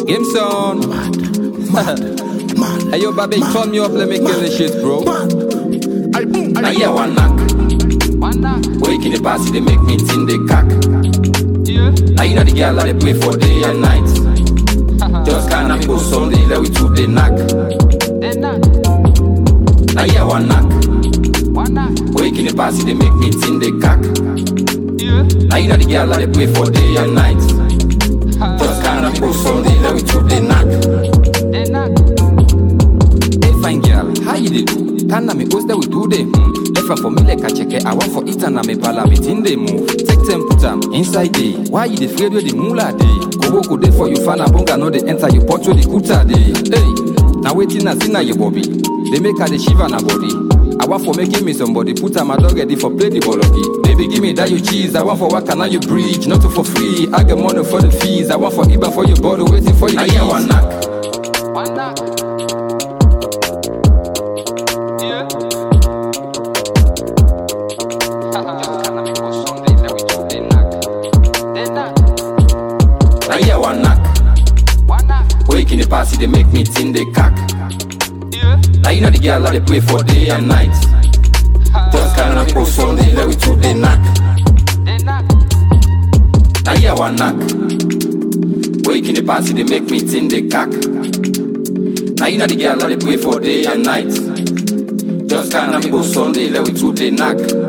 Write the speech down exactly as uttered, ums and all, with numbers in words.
Game son. Mad, mad. Hey yo, baby, mad, turn me up, let me kill this shit, bro. I boom, Now yeah, one knock. One knock. Waking the party, they make me think they cock. Yeah. Now you know the girl that they play for day and night. Just can't have me go Sunday, let we two they knock. Then knock. Now yeah, one knock. One knock. Waking the party, they make me think they cock. Yeah. Now you know the girl that they play for day and night. Just can't have me go Sunday, let we two they knock. Then knock. Hey fine girl, how you dey do? Turn me host that we do them. Left for me like a check I want for it and me pala me tin they move. Take them put them inside day. Why you dey afraid where the mula day? Go go dey for you fan a bunga no they enter your pot where the kuta day. Hey, now waiting and see na your bobby. They make her the shiva na body. I want for me give me somebody put her my dog ready for play the bologi. Baby give me that you cheese. I want for what can I you bridge, not for free. I get money for the fees. I want for Iba for your bottle waiting for you. Now yeah, one knock. One knock. Yeah. Then knock. Now yeah, one knock. One knock. Waking the party, they make me think they cock. Yeah. Now you know the girl that they play for day and night. Just can't have me go Sunday, let we two they knock. Then knock. Now yeah, one knock. Waking the party, they make me think they cock. Now you know the girl that they play for day and night. Just can't have me go Sunday, let we two they knock.